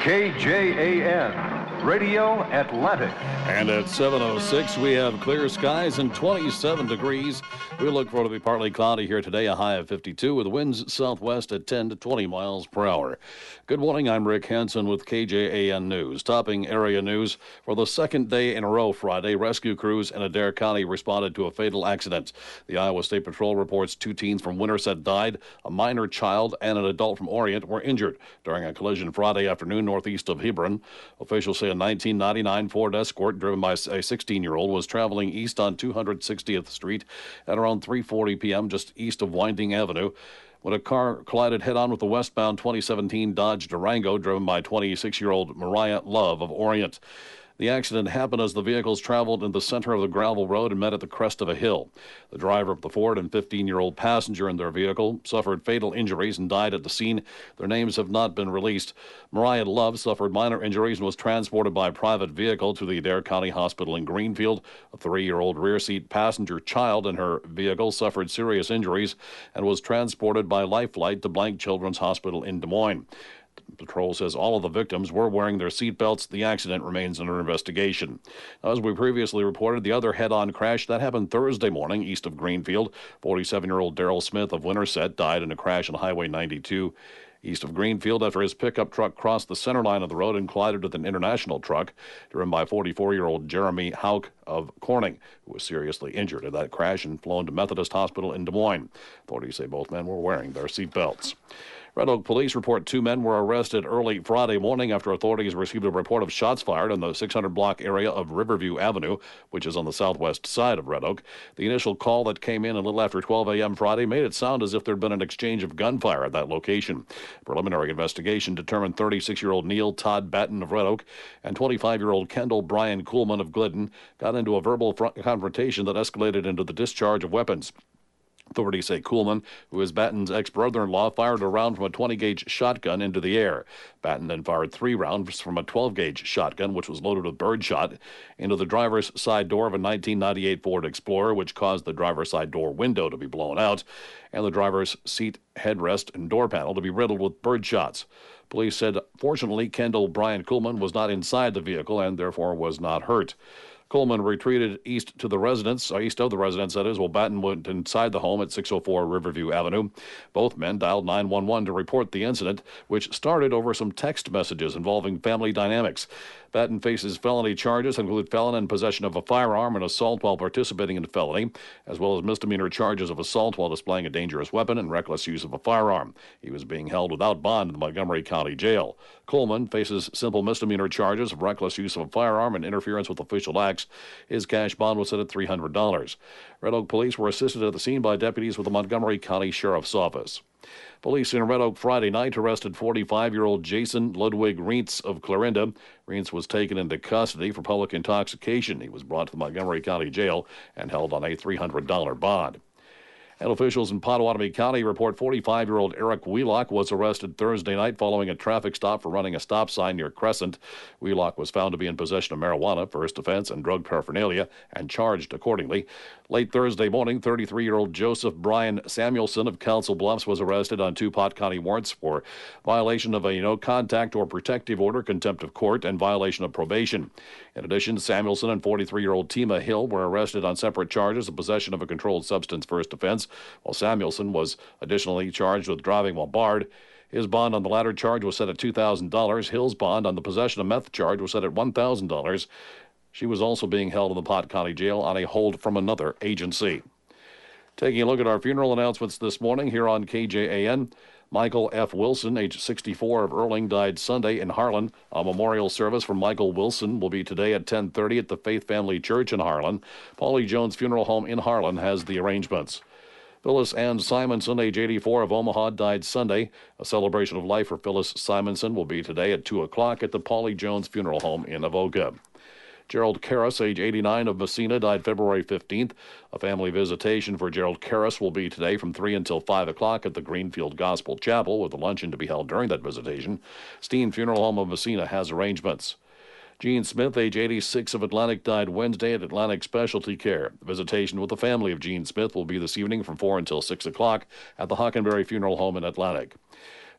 KJAN, Radio Atlantic. And at 7:06, we have clear skies and 27 degrees. We look for it to be partly cloudy here today, a high of 52, with winds southwest at 10 to 20 miles per hour. Good morning, I'm Rick Hansen with KJAN News. Topping area news for the second day in a row Friday, rescue crews in Adair County responded to a fatal accident. The Iowa State Patrol reports 2 teens from Winterset died, a minor child and an adult from Orient were injured during a collision Friday afternoon northeast of Hebron. Officials say a 1999 Ford Escort driven by a 16-year-old was traveling east on 260th Street at around 3:40 p.m. just east of Winding Avenue when a car collided head-on with the westbound 2017 Dodge Durango driven by 26-year-old Mariah Love of Orient. The accident happened as the vehicles traveled in the center of the gravel road and met at the crest of a hill. The driver of the Ford and 15-year-old passenger in their vehicle suffered fatal injuries and died at the scene. Their names have not been released. Mariah Love suffered minor injuries and was transported by private vehicle to the Adair County Hospital in Greenfield. A 3-year-old rear seat passenger child in her vehicle suffered serious injuries and was transported by Life Flight to Blank Children's Hospital in Des Moines. Patrol says all of the victims were wearing their seatbelts. The accident remains under investigation. As we previously reported, the other head-on crash that happened Thursday morning east of Greenfield. 47-year-old Daryl Smith of Winterset died in a crash on Highway 92 east of Greenfield after his pickup truck crossed the center line of the road and collided with an international truck driven by 44-year-old Jeremy Hauk of Corning, who was seriously injured in that crash and flown to Methodist Hospital in Des Moines. Authorities say both men were wearing their seatbelts. Red Oak police report 2 men were arrested early Friday morning after authorities received a report of shots fired in the 600-block area of Riverview Avenue, which is on the southwest side of Red Oak. The initial call that came in a little after 12 a.m. Friday made it sound as if there had been an exchange of gunfire at that location. Preliminary investigation determined 36-year-old Neil Todd Batten of Red Oak and 25-year-old Kendall Brian Kuhlman of Glidden got into a verbal confrontation that escalated into the discharge of weapons. Authorities say Kuhlman, who is Batten's ex-brother-in-law, fired a round from a 20-gauge shotgun into the air. Batten then fired 3 rounds from a 12-gauge shotgun, which was loaded with birdshot, into the driver's side door of a 1998 Ford Explorer, which caused the driver's side door window to be blown out and the driver's seat headrest and door panel to be riddled with birdshots. Police said, fortunately, Kendall Brian Kuhlman was not inside the vehicle and therefore was not hurt. Coleman retreated east of the residence, that is, while Batten went inside the home at 604 Riverview Avenue. Both men dialed 911 to report the incident, which started over some text messages involving family dynamics. Batten faces felony charges, include felon in possession of a firearm and assault while participating in a felony, as well as misdemeanor charges of assault while displaying a dangerous weapon and reckless use of a firearm. He was being held without bond in the Montgomery County Jail. Coleman faces simple misdemeanor charges of reckless use of a firearm and interference with official acts. His cash bond was set at $300. Red Oak police were assisted at the scene by deputies with the Montgomery County Sheriff's Office. Police in Red Oak Friday night arrested 45-year-old Jason Ludwig Reentz of Clarinda. Reentz was taken into custody for public intoxication. He was brought to the Montgomery County Jail and held on a $300 bond. And officials in Pottawatomie County report 45-year-old Eric Wheelock was arrested Thursday night following a traffic stop for running a stop sign near Crescent. Wheelock was found to be in possession of marijuana, first offense, and drug paraphernalia, and charged accordingly. Late Thursday morning, 33-year-old Joseph Brian Samuelson of Council Bluffs was arrested on 2 Pot County warrants for violation of a no-contact or protective order, contempt of court, and violation of probation. In addition, Samuelson and 43-year-old Tima Hill were arrested on separate charges of possession of a controlled substance, first offense, while Samuelson was additionally charged with driving while barred. His bond on the latter charge was set at $2,000. Hill's bond on the possession of meth charge was set at $1,000. She was also being held in the Pot County Jail on a hold from another agency. Taking a look at our funeral announcements this morning here on KJAN. Michael F. Wilson, age 64, of Erling, died Sunday in Harlan. A memorial service for Michael Wilson will be today at 10:30 at the Faith Family Church in Harlan. Paulie Jones Funeral Home in Harlan has the arrangements. Phyllis Ann Simonson, age 84, of Omaha, died Sunday. A celebration of life for Phyllis Simonson will be today at 2 o'clock at the Paulie Jones Funeral Home in Avoca. Gerald Karras, age 89, of Messina, died February 15th. A family visitation for Gerald Karras will be today from 3 until 5 o'clock at the Greenfield Gospel Chapel, with a luncheon to be held during that visitation. Steen Funeral Home of Messina has arrangements. Gene Smith, age 86, of Atlantic, died Wednesday at Atlantic Specialty Care. The visitation with the family of Gene Smith will be this evening from 4 until 6 o'clock at the Hockenberry Funeral Home in Atlantic.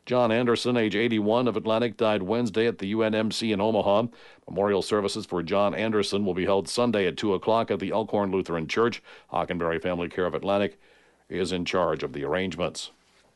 John Anderson, age 81, of Atlantic, died Wednesday at the UNMC in Omaha. Memorial services for John Anderson will be held Sunday at 2 o'clock at the Elkhorn Lutheran Church. Hockenberry Family Care of Atlantic is in charge of the arrangements.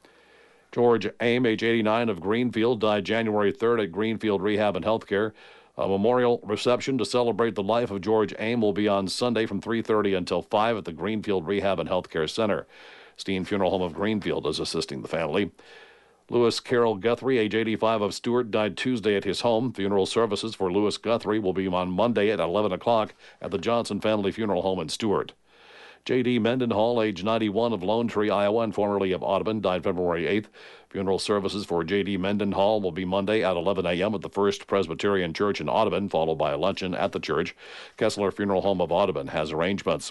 George Aim, age 89, of Greenfield, died January 3rd at Greenfield Rehab and Healthcare. A memorial reception to celebrate the life of George Aim will be on Sunday from 3:30 until 5 at the Greenfield Rehab and Healthcare Center. Steen Funeral Home of Greenfield is assisting the family. Lewis Carroll Guthrie, age 85, of Stewart, died Tuesday at his home. Funeral services for Lewis Guthrie will be on Monday at 11 o'clock at the Johnson Family Funeral Home in Stewart. J.D. Mendenhall, age 91, of Lone Tree, Iowa, and formerly of Audubon, died February 8th. Funeral services for J.D. Mendenhall will be Monday at 11 a.m. at the First Presbyterian Church in Audubon, followed by a luncheon at the church. Kessler Funeral Home of Audubon has arrangements.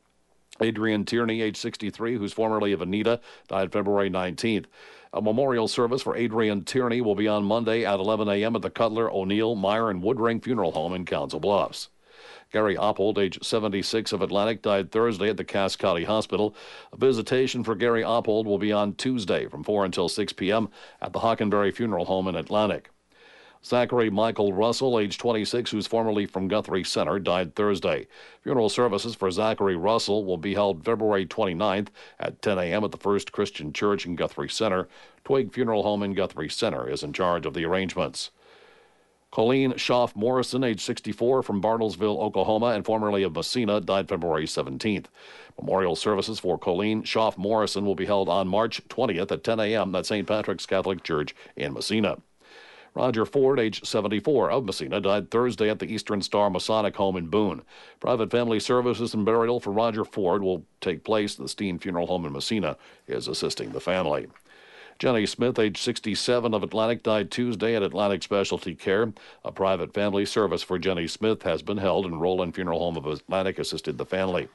Adrian Tierney, age 63, who's formerly of Anita, died February 19th. A memorial service for Adrian Tierney will be on Monday at 11 a.m. at the Cutler, O'Neill, Meyer, and Woodring Funeral Home in Council Bluffs. Gary Oppold, age 76, of Atlantic, died Thursday at the Cass County Hospital. A visitation for Gary Oppold will be on Tuesday from 4 until 6 p.m. at the Hockenberry Funeral Home in Atlantic. Zachary Michael Russell, age 26, who's formerly from Guthrie Center, died Thursday. Funeral services for Zachary Russell will be held February 29th at 10 a.m. at the First Christian Church in Guthrie Center. Twig Funeral Home in Guthrie Center is in charge of the arrangements. Colleen Schaff Morrison, age 64, from Bartlesville, Oklahoma, and formerly of Messina, died February 17th. Memorial services for Colleen Schaff Morrison will be held on March 20th at 10 a.m. at St. Patrick's Catholic Church in Messina. Roger Ford, age 74, of Messina, died Thursday at the Eastern Star Masonic Home in Boone. Private family services and burial for Roger Ford will take place. The Steen Funeral Home in Messina is assisting the family. Jenny Smith, age 67, of Atlantic, died Tuesday at Atlantic Specialty Care. A private family service for Jenny Smith has been held, and Roland Funeral Home of Atlantic assisted the family.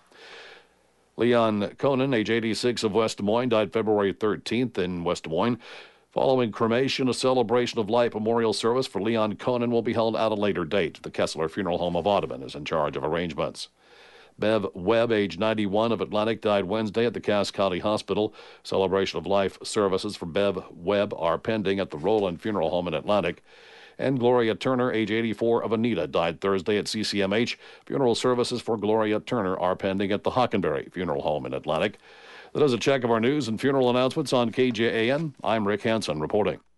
Leon Conan, age 86, of West Des Moines, died February 13th in West Des Moines. Following cremation, a celebration of life memorial service for Leon Conan will be held at a later date. The Kessler Funeral Home of Audubon is in charge of arrangements. Bev Webb, age 91, of Atlantic, died Wednesday at the Cass County Hospital. Celebration of life services for Bev Webb are pending at the Roland Funeral Home in Atlantic. And Gloria Turner, age 84, of Anita, died Thursday at CCMH. Funeral services for Gloria Turner are pending at the Hockenberry Funeral Home in Atlantic. That is a check of our news and funeral announcements on KJAN. I'm Rick Hansen reporting.